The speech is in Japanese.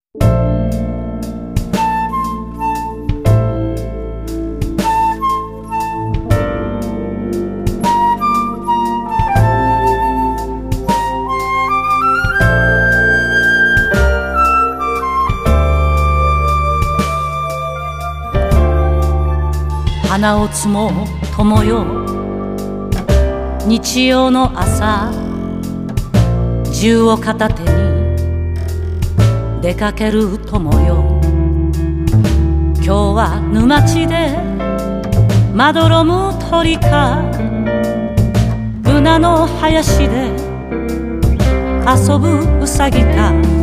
花を摘もう友よ、日曜の朝、銃を片手に出かける友よ。今日は沼地でまどろむ鳥か、ブナの林で遊ぶウサギか。